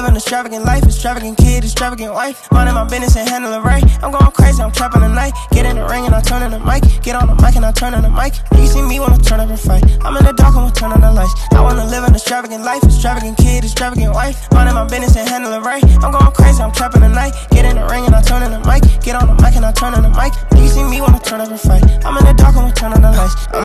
living an extravagant life, extravagant kid, extravagant wife. Minding my business and handling it right. I'm going crazy, I'm trapping the night. Get in the ring and I turn on the mic. Get on the mic and I turn on the mic. You see me when I turn up and fight. I'm in the dark and we turn on the lights. I wanna live an extravagant life, extravagant kid, extravagant wife. Minding my business and handling it right. I'm going crazy, I'm trapping the night. Get in the ring and I turn on the mic. Get on the mic and I turn on the mic. You see me when I turn up and fight. I'm in the dark and we turn on the lights.